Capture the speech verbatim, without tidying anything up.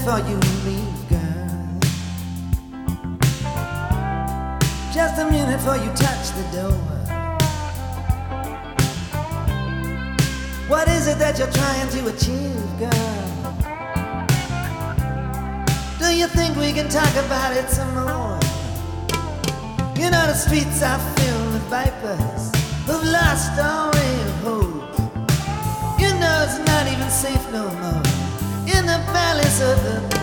for you and me, girl. Just a minute before you touch the door. What is it that you're trying to achieve, girl? Do you think we can talk about it some more? You know the streets are filled with vipers who've lost all way of hope. You know it's not even safe no more in the valleys of the